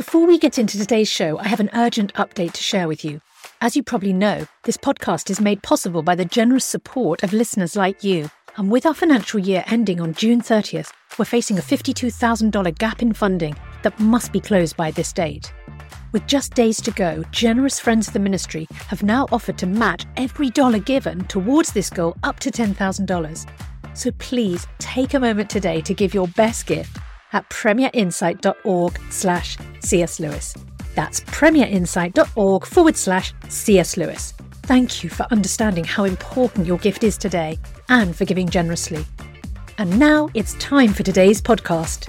Before we get into today's show, I have an urgent update to share with you. As you probably know, this podcast is made possible by the generous support of listeners like you. And with our financial year ending on June 30th, we're facing a $52,000 gap in funding that must be closed by this date. With just days to go, generous friends of the ministry have now offered to match every dollar given towards this goal up to $10,000. So please take a moment today to give your best gift at premierinsight.org/C.S. Lewis. That's premierinsight.org/C.S. Lewis. Thank you for understanding how important your gift is today and for giving generously. And now it's time for today's podcast.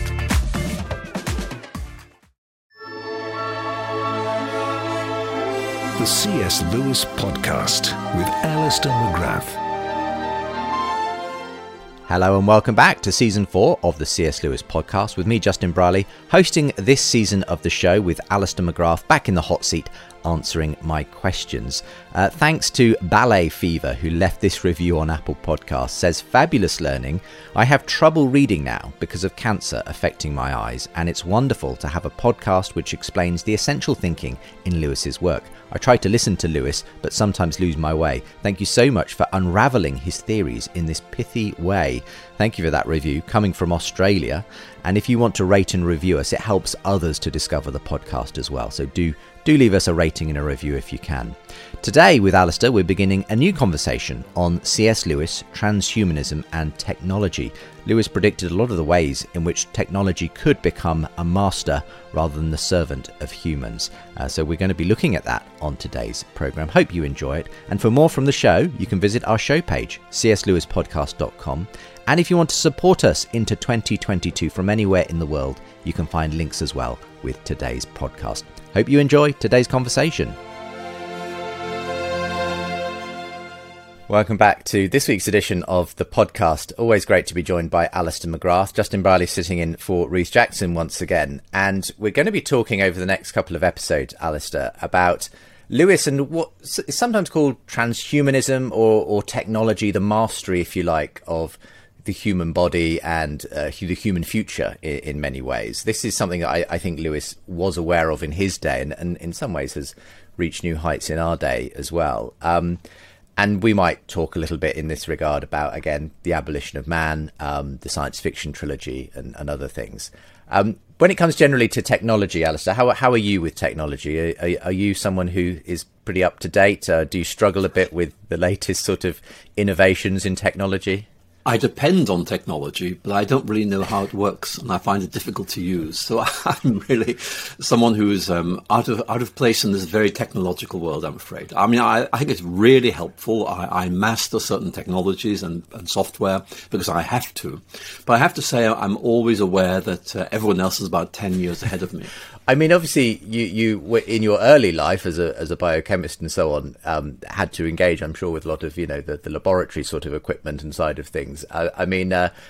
The C.S. Lewis Podcast with Alistair McGrath. Hello and welcome back to Season 4 of the C.S. Lewis Podcast with me, Justin Brierley, hosting this season of the show with Alistair McGrath back in the hot seat answering my questions. Thanks to Ballet Fever, who left this review on Apple Podcasts, says, fabulous learning. I have trouble reading now because of cancer affecting my eyes, and it's wonderful to have a podcast which explains the essential thinking in Lewis's work. I try to listen to Lewis, but sometimes lose my way. Thank you so much for unravelling his theories in this pithy way. Thank you for that review, coming from Australia. And if you want to rate and review us, it helps others to discover the podcast as well. So do leave us a rating and a review if you can. Today with Alistair, we're beginning a new conversation on C.S. Lewis, transhumanism and technology. Lewis predicted a lot of the ways in which technology could become a master rather than the servant of humans. So we're going to be looking at that on today's programme. Hope you enjoy it. And for more from the show, you can visit our show page, cslewispodcast.com. And if you want to support us into 2022 from anywhere in the world, you can find links as well with today's podcast. Hope you enjoy today's conversation. Welcome back to this week's edition of the podcast. Always great to be joined by Alistair McGrath. Justin Brierley sitting in for Rhys Jackson once again. And we're going to be talking over the next couple of episodes, Alistair, about Lewis and what is sometimes called transhumanism or technology, the mastery, if you like, of the human body and the human future in many ways. This is something that I think Lewis was aware of in his day and in some ways has reached new heights in our day as well. And we might talk a little bit in this regard about, again, the abolition of man, the science fiction trilogy and other things. When it comes generally to technology, Alistair, how are you with technology? Are you someone who is pretty up to date? Do you struggle a bit with the latest sort of innovations in technology? I depend on technology, but I don't really know how it works, and I find it difficult to use. So I'm really someone who is out of place in this very technological world, I'm afraid. I mean, I think it's really helpful. I master certain technologies and software because I have to. But I have to say I'm always aware that everyone else is about 10 years ahead of me. I mean, obviously, you were in your early life as a biochemist and so on, had to engage, I'm sure, with a lot of, the laboratory sort of equipment and side of things. I mean,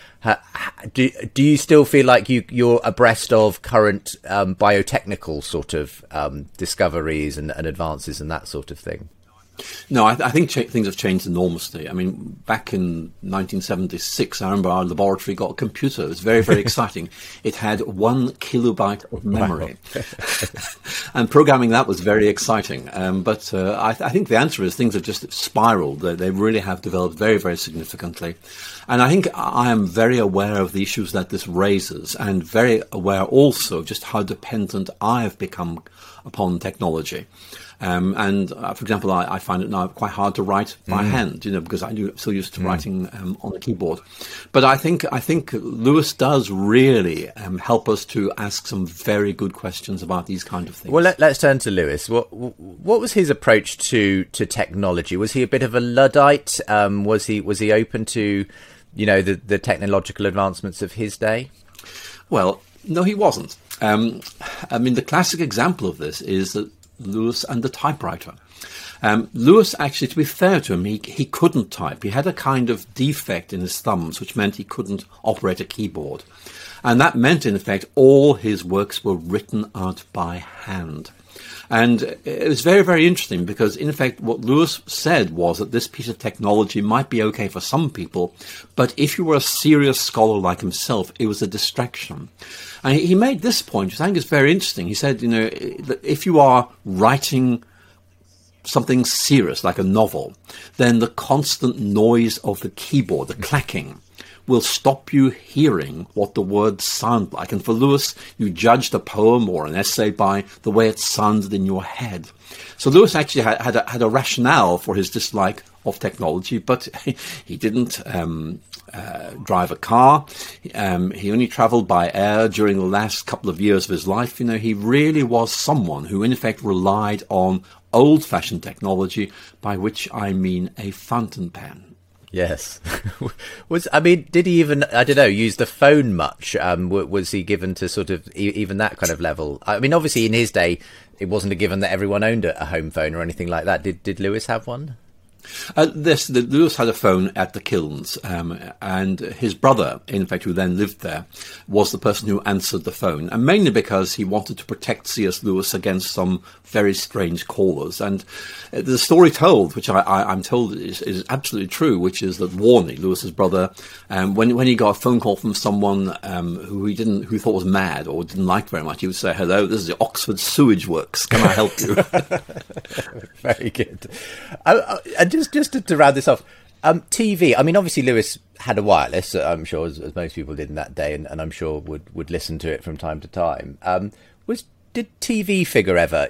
do you still feel like you're abreast of current biotechnical sort of discoveries and advances and that sort of thing? No, I think things have changed enormously. I mean, back in 1976, I remember our laboratory got a computer. It was very, very exciting. It had 1 kilobyte of memory. Wow. And programming that was very exciting. But I think the answer is things have just spiraled. They really have developed very, very significantly. And I think I am very aware of the issues that this raises and very aware also of just how dependent I have become upon technology. For example, I find it now quite hard to write by hand, because I'm so used to writing on a keyboard. But I think Lewis does really help us to ask some very good questions about these kind of things. Well, let's turn to Lewis. What was his approach to technology? Was he a bit of a Luddite? Was he open to, the technological advancements of his day? Well, no, he wasn't. I mean, the classic example of this is that Lewis and the typewriter. Lewis, actually, to be fair to him, he couldn't type. He had a kind of defect in his thumbs, which meant he couldn't operate a keyboard. And that meant, in effect, all his works were written out by hand. And it was very, very interesting because, in effect, what Lewis said was that this piece of technology might be okay for some people, but if you were a serious scholar like himself, it was a distraction. And he made this point, which I think is very interesting. He said, if you are writing something serious, like a novel, then the constant noise of the keyboard, the clacking, will stop you hearing what the words sound like. And for Lewis, you judged a poem or an essay by the way it sounded in your head. So Lewis actually had a rationale for his dislike of technology, but he didn't drive a car. He only travelled by air during the last couple of years of his life. He really was someone who, in effect, relied on old-fashioned technology, by which I mean a fountain pen. Yes. Did he even, I don't know, use the phone much? Was he given to sort of even that kind of level? I mean, obviously in his day, it wasn't a given that everyone owned a home phone or anything like that. Did Lewis have one? Lewis had a phone at the Kilns, and his brother, in fact, who then lived there, was the person who answered the phone, and mainly because he wanted to protect C.S. Lewis against some very strange callers. And the story told, which I'm told is absolutely true, which is that Warney, Lewis's brother, when he got a phone call from someone who thought was mad or didn't like very much, he would say, "Hello, this is the Oxford Sewage Works. Can I help you?" Very good. And just to round this off, TV. I mean, obviously Lewis had a wireless, I'm sure, as most people did in that day, and I'm sure would listen to it from time to time. Did TV figure ever?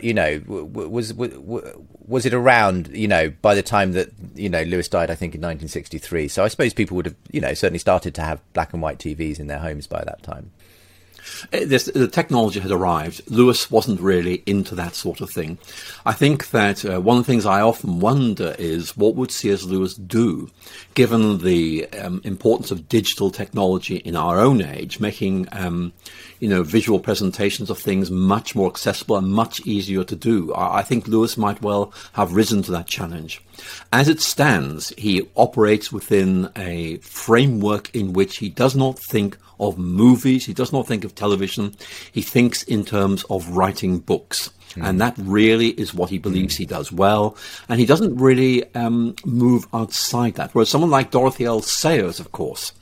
Was it around? By the time that Lewis died, I think in 1963. So I suppose people would have certainly started to have black and white TVs in their homes by that time. The technology had arrived. Lewis wasn't really into that sort of thing. I think that one of the things I often wonder is what would C.S. Lewis do, given the importance of digital technology in our own age, making visual presentations of things much more accessible and much easier to do. I think Lewis might well have risen to that challenge. As it stands, he operates within a framework in which he does not think of movies, he does not think of television, he thinks in terms of writing books. And that really is what he believes he does well. And he doesn't really move outside that. Whereas someone like Dorothy L. Sayers, of course,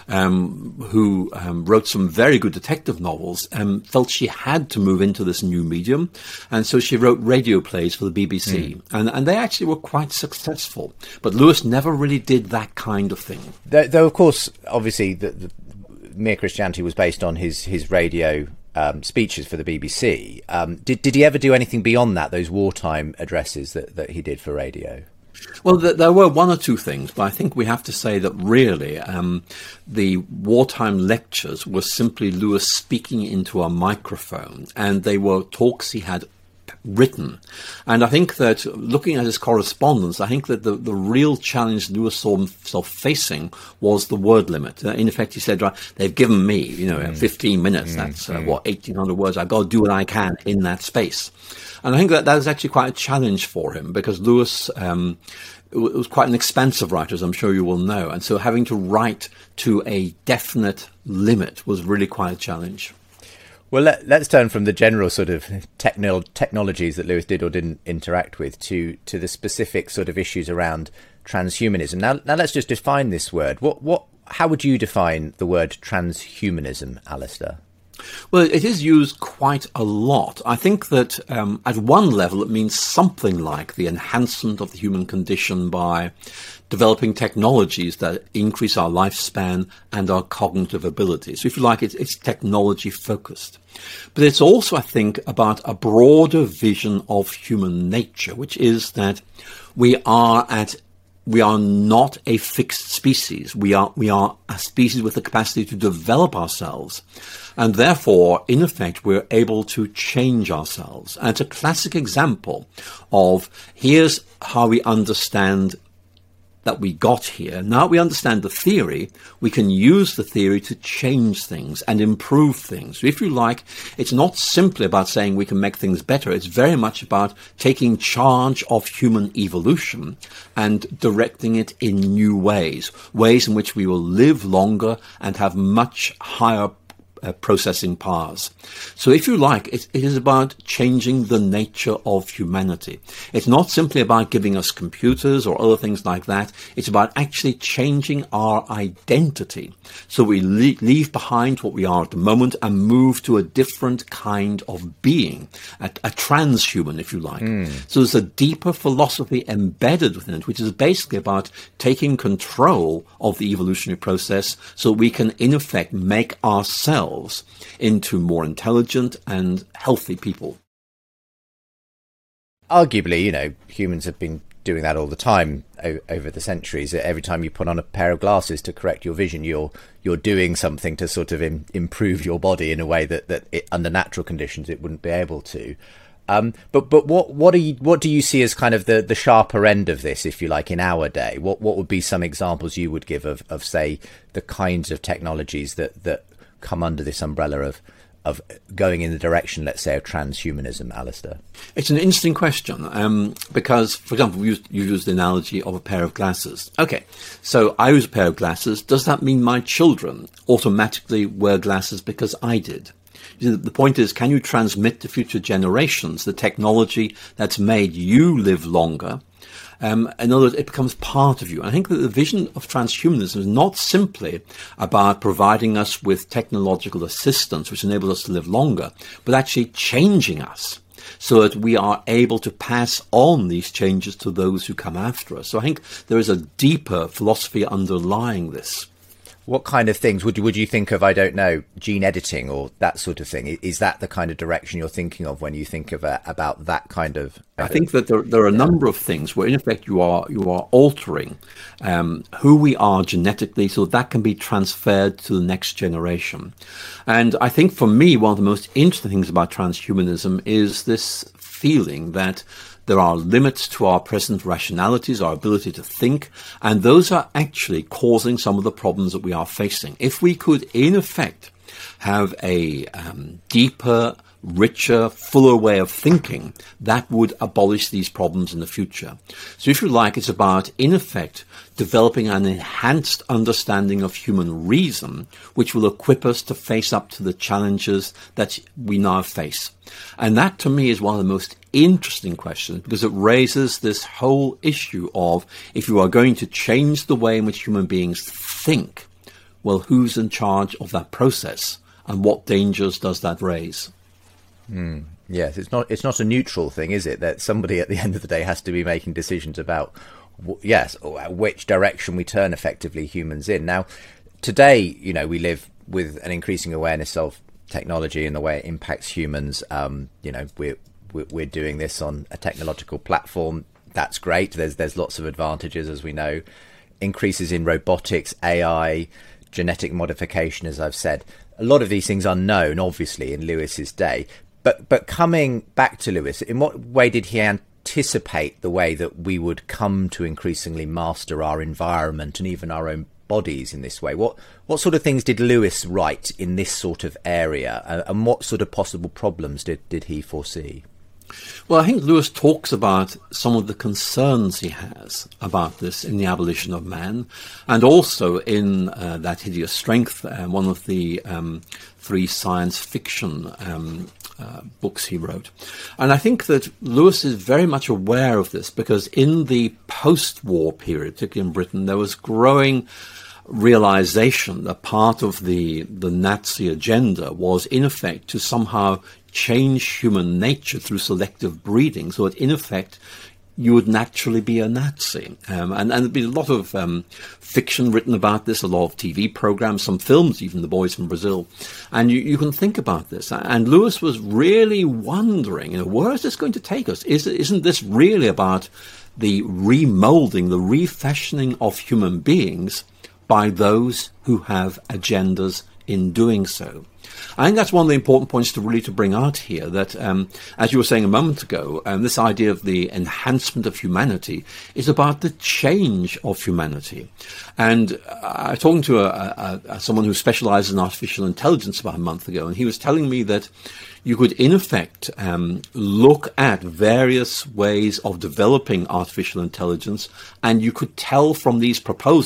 who wrote some very good detective novels, felt she had to move into this new medium. And so she wrote radio plays for the BBC. And they actually were quite successful. But Lewis never really did that kind of thing. Though of course, obviously, the Mere Christianity was based on his radio speeches for the BBC. Did he ever do anything beyond that, those wartime addresses that he did for radio? Well, there were one or two things, but I think we have to say that really the wartime lectures were simply Lewis speaking into a microphone, and they were talks he had written. And I think that looking at his correspondence, I think that the real challenge Lewis saw himself facing was the word limit. In effect, he said, right, they've given me, 15 minutes. That's 1,800 words. I've got to do what I can in that space. And I think that was actually quite a challenge for him, because Lewis was quite an expansive writer, as I'm sure you will know. And so having to write to a definite limit was really quite a challenge. Well, let's turn from the general sort of technologies that Lewis did or didn't interact with to the specific sort of issues around transhumanism. Now let's just define this word. How would you define the word transhumanism, Alistair? Well, it is used quite a lot. I think that at one level it means something like the enhancement of the human condition by developing technologies that increase our lifespan and our cognitive abilities. So if you like, it's technology focused. But it's also, I think, about a broader vision of human nature, which is that we are not a fixed species. We are a species with the capacity to develop ourselves. And therefore, in effect, we're able to change ourselves. And it's a classic example of here's how we understand that we got here. Now we understand the theory, we can use the theory to change things and improve things. So if you like, it's not simply about saying we can make things better. It's very much about taking charge of human evolution and directing it in new ways in which we will live longer and have much higher processing powers. So if you like, it is about changing the nature of humanity. It's not simply about giving us computers or other things like that. It's about actually changing our identity. So we leave behind what we are at the moment and move to a different kind of being, a transhuman, if you like. So there's a deeper philosophy embedded within it, which is basically about taking control of the evolutionary process so we can, in effect, make ourselves into more intelligent and healthy people. Arguably, humans have been doing that all the time over the centuries. Every time you put on a pair of glasses to correct your vision, you're doing something to sort of improve your body in a way that under natural conditions it wouldn't be able to. But what do you see as kind of the sharper end of this, if you like, in our day? What would be some examples you would give of say the kinds of technologies that come under this umbrella of going in the direction, let's say, of transhumanism, Alistair? It's an interesting question because, for example, you used the analogy of a pair of glasses. Okay, so I use a pair of glasses. Does that mean my children automatically wear glasses because I did? The point is, can you transmit to future generations the technology that's made you live longer? In other words, it becomes part of you. And I think that the vision of transhumanism is not simply about providing us with technological assistance, which enables us to live longer, but actually changing us so that we are able to pass on these changes to those who come after us. So I think there is a deeper philosophy underlying this. What kind of things would you think of, I don't know, gene editing or that sort of thing? Is that the kind of direction you're thinking of when you think of about that kind of... I think that there are a number of things where, in effect, you are altering who we are genetically so that can be transferred to the next generation. And I think, for me, one of the most interesting things about transhumanism is this feeling that there are limits to our present rationalities, our ability to think, and those are actually causing some of the problems that we are facing. If we could, in effect, have a deeper, richer, fuller way of thinking, that would abolish these problems in the future. So if you like, it's about, in effect, developing an enhanced understanding of human reason, which will equip us to face up to the challenges that we now face. And that, to me, is one of the most interesting questions, because it raises this whole issue of, if you are going to change the way in which human beings think, well, who's in charge of that process, and what dangers does that raise? Yes, it's not a neutral thing, is it? That somebody at the end of the day has to be making decisions about, which direction we turn effectively humans in. Now, today, we live with an increasing awareness of technology and the way it impacts humans. We're doing this on a technological platform. That's great. There's lots of advantages, as we know. Increases in robotics, AI, genetic modification, as I've said. A lot of these things are known, obviously, in Lewis's day. But coming back to Lewis, in what way did he anticipate the way that we would come to increasingly master our environment and even our own bodies in this way? What sort of things did Lewis write in this sort of area, and what sort of possible problems did he foresee? Well, I think Lewis talks about some of the concerns he has about this in The Abolition of Man, and also in That Hideous Strength, one of the 3 science fiction books he wrote. And I think that Lewis is very much aware of this, because in the post-war period, particularly in Britain, there was growing realization that part of the Nazi agenda was, in effect, to somehow change human nature through selective breeding, so that, in effect, you would naturally be a Nazi. And there'd be a lot of fiction written about this, a lot of TV programs, some films, even The Boys from Brazil. And you can think about this. And Lewis was really wondering, where is this going to take us? Isn't this really about the remolding, the refashioning of human beings by those who have agendas in doing so? I think that's one of the important points to bring out here, that, as you were saying a moment ago, this idea of the enhancement of humanity is about the change of humanity. And I was talking to someone who specializes in artificial intelligence about a month ago, and he was telling me that you could, in effect, look at various ways of developing artificial intelligence, and you could tell from these proposals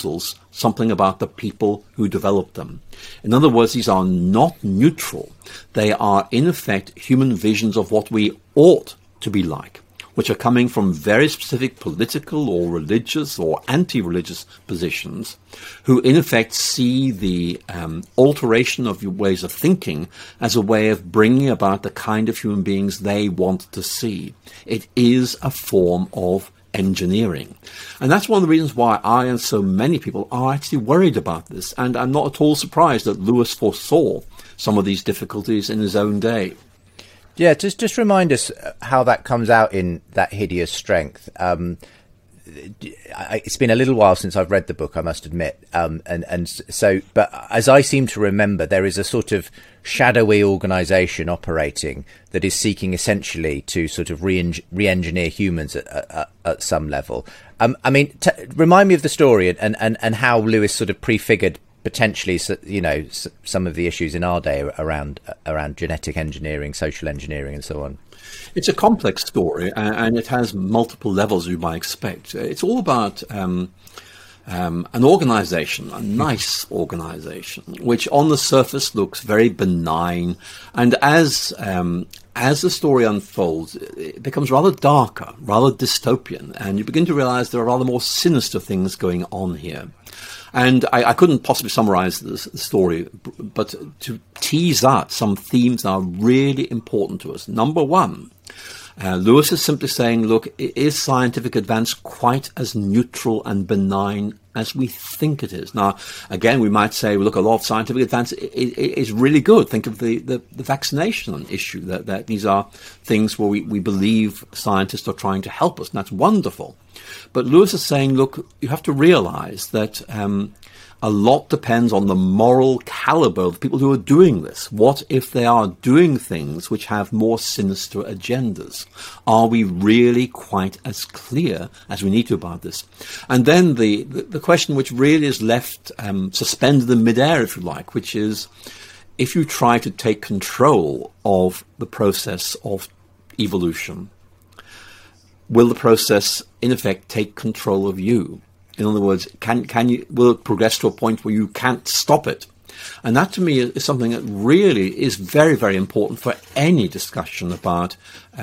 something about the people who developed them. In other words, these are not neutral. They are, in effect, human visions of what we ought to be like, which are coming from very specific political or religious or anti-religious positions, who in effect see the alteration of your ways of thinking as a way of bringing about the kind of human beings they want to see. It is a form of engineering. And that's one of the reasons why I and so many people are actually worried about this. And I'm not at all surprised that Lewis foresaw some of these difficulties in his own day. Yeah, just remind us how that comes out in That Hideous Strength. It's been a little while since I've read the book, I must admit. But as I seem to remember, there is a sort of shadowy organisation operating that is seeking essentially to sort of re-engineer humans at some level. Remind me of the story and how Lewis sort of prefigured potentially, some of the issues in our day around genetic engineering, social engineering, and so on. It's a complex story, and it has multiple levels you might expect. It's all about an organization, a nice organization, which on the surface looks very benign, and as the story unfolds, it becomes rather darker, rather dystopian, and you begin to realize there are rather more sinister things going on here. And I couldn't possibly summarize the story, but to tease out some themes that are really important to us. Number one, Lewis is simply saying, look, is scientific advance quite as neutral and benign as we think it is? Now, again, we might say, look, a lot of scientific advance is really good. Think of the vaccination issue, that these are things where we believe scientists are trying to help us, and that's wonderful. But Lewis is saying, look, you have to realize that a lot depends on the moral caliber of the people who are doing this. What if they are doing things which have more sinister agendas? Are we really quite as clear as we need to about this? And then the question which really is left suspended in midair, if you like, which is, if you try to take control of the process of evolution, will the process, in effect, take control of you? In other words, will it progress to a point where you can't stop it? And that, to me, is something that really is very, very important for any discussion about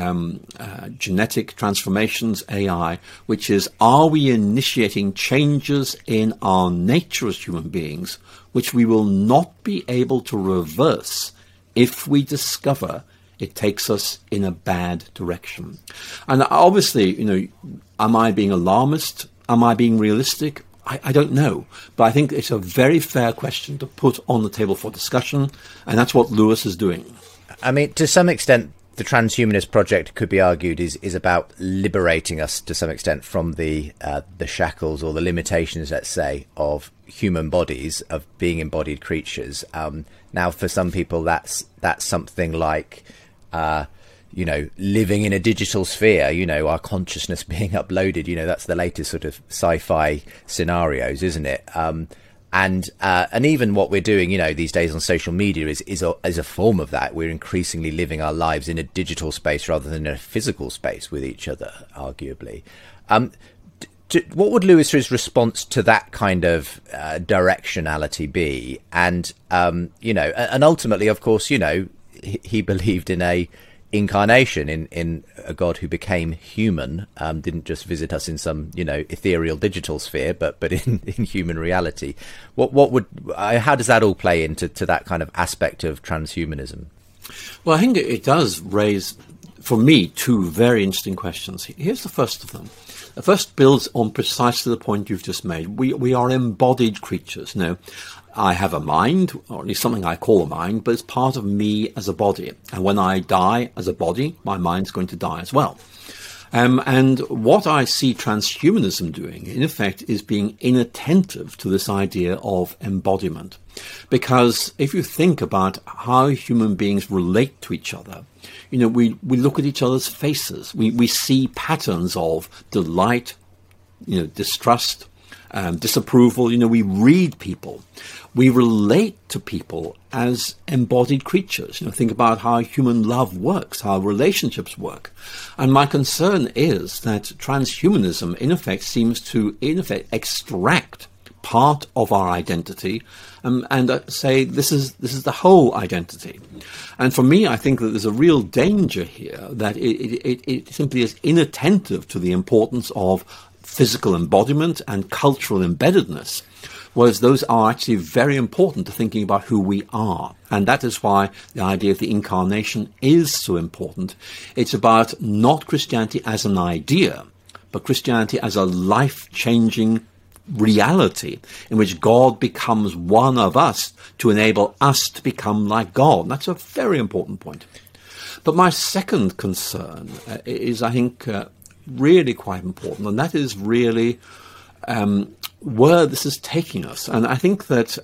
genetic transformations, AI, which is, are we initiating changes in our nature as human beings, which we will not be able to reverse if we discover it takes us in a bad direction? And obviously, am I being alarmist? Am I being realistic? I don't know. But I think it's a very fair question to put on the table for discussion, and that's what Lewis is doing. I mean, to some extent, the transhumanist project, could be argued, is about liberating us to some extent from the shackles or the limitations, let's say, of human bodies, of being embodied creatures. Now, for some people, that's something like living in a digital sphere, our consciousness being uploaded, that's the latest sort of sci-fi scenarios, isn't it? And even what we're doing, these days on social media is a form of that. We're increasingly living our lives in a digital space rather than in a physical space with each other, arguably. What would Lewis's response to that kind of directionality be? And, and ultimately, of course, he believed in a incarnation, in a God who became human, didn't just visit us in some ethereal digital sphere, but in human reality. How does that all play into that kind of aspect of transhumanism? Well, I think it does raise, for me, two very interesting questions. Here's the first of them. The first builds on precisely the point you've just made. We are embodied creatures. I have a mind, or at least something I call a mind, but it's part of me as a body. And when I die as a body, my mind's going to die as well. And what I see transhumanism doing, in effect, is being inattentive to this idea of embodiment. Because if you think about how human beings relate to each other, we look at each other's faces. We see patterns of delight, distrust, disapproval. We read people. We relate to people as embodied creatures. Think about how human love works, how relationships work. And my concern is that transhumanism, in effect, seems to, extract part of our identity, and say this is the whole identity. And for me, I think that there's a real danger here that it simply is inattentive to the importance of physical embodiment and cultural embeddedness, whereas those are actually very important to thinking about who we are. And that is why the idea of the incarnation is so important. It's about not Christianity as an idea, but Christianity as a life-changing reality in which God becomes one of us to enable us to become like God. And that's a very important point. But my second concern is, I think, really quite important, and that is really where this is taking us. And I think that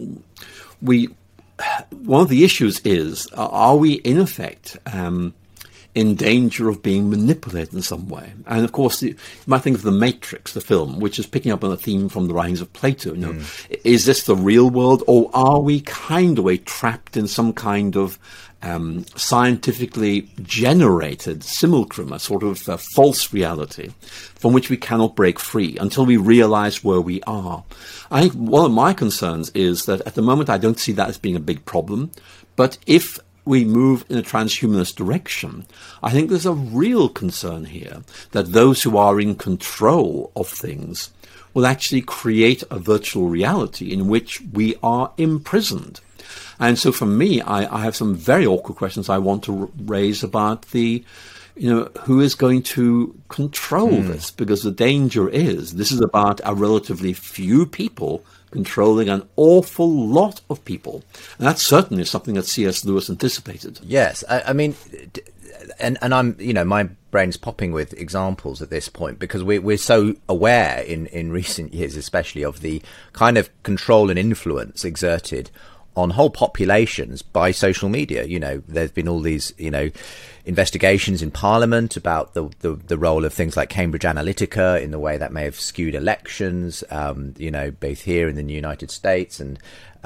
one of the issues is, are we in effect in danger of being manipulated in some way? And of course, you might think of The Matrix, the film, which is picking up on a theme from the writings of Plato. You know, is this the real world, or are we kind of trapped in some kind of scientifically generated simulacrum, a sort of false reality from which we cannot break free until we realize where we are? I think one of my concerns is that at the moment I don't see that as being a big problem, but if we move in a transhumanist direction, I think there's a real concern here that those who are in control of things will actually create a virtual reality in which we are imprisoned. And so for me, I have some very awkward questions I want to raise about who is going to control this, because the danger is this is about a relatively few people controlling an awful lot of people. And that's certainly something that C.S. Lewis anticipated. Yes, I mean, and I'm, my brain's popping with examples at this point, because we're so aware in recent years, especially, of the kind of control and influence exerted on whole populations by social media. There's been all these, investigations in Parliament about the role of things like Cambridge Analytica in the way that may have skewed elections, both here in the United States. And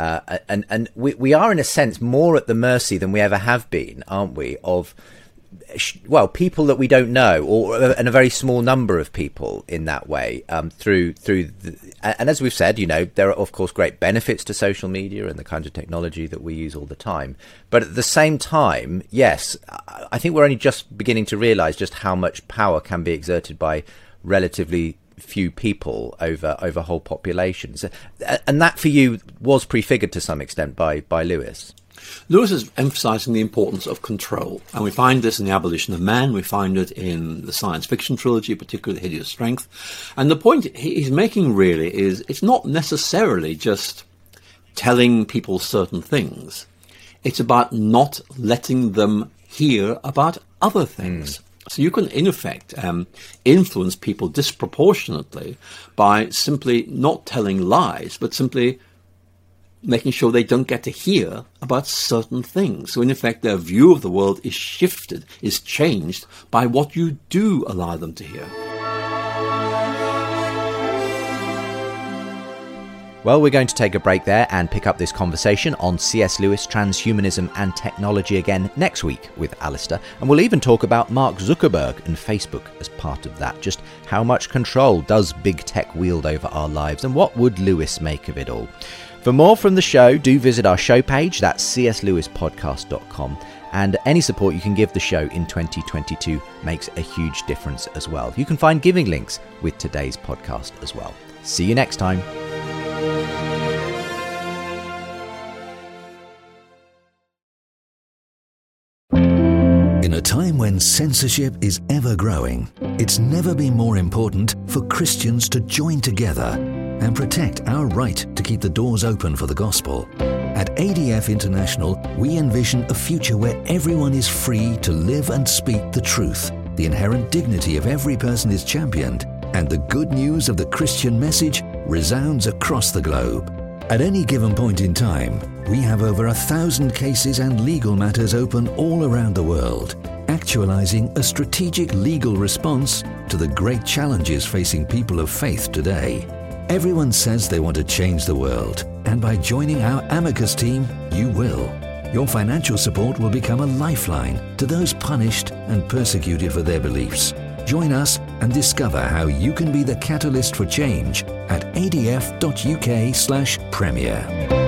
we are, in a sense, more at the mercy than we ever have been, aren't we, of people that we don't know, and a very small number of people in that way, and as we've said, there are of course great benefits to social media and the kinds of technology that we use all the time. But at the same time, yes, I think we're only just beginning to realize just how much power can be exerted by relatively few people over whole populations. And that for you was prefigured to some extent by Lewis. Lewis is emphasizing the importance of control, and we find this in The Abolition of Man, we find it in the science fiction trilogy, particularly The Hideous Strength. And the point he's making really is it's not necessarily just telling people certain things. It's about not letting them hear about other things. So you can, in effect, influence people disproportionately by simply not telling lies, but simply making sure they don't get to hear about certain things. So in effect, their view of the world is shifted, is changed by what you do allow them to hear. Well, we're going to take a break there and pick up this conversation on C.S. Lewis, transhumanism and technology again next week with Alistair. And we'll even talk about Mark Zuckerberg and Facebook as part of that. Just how much control does big tech wield over our lives, and what would Lewis make of it all? For more from the show, do visit our show page, that's cslewispodcast.com. And any support you can give the show in 2022 makes a huge difference as well. You can find giving links with today's podcast as well. See you next time. In a time when censorship is ever growing, it's never been more important for Christians to join together and protect our right to keep the doors open for the gospel. At ADF International, we envision a future where everyone is free to live and speak the truth. The inherent dignity of every person is championed, and the good news of the Christian message resounds across the globe. At any given point in time, we have over 1,000 cases and legal matters open all around the world, actualizing a strategic legal response to the great challenges facing people of faith today. Everyone says they want to change the world, and by joining our Amicus team, you will. Your financial support will become a lifeline to those punished and persecuted for their beliefs. Join us and discover how you can be the catalyst for change at adf.uk/premier.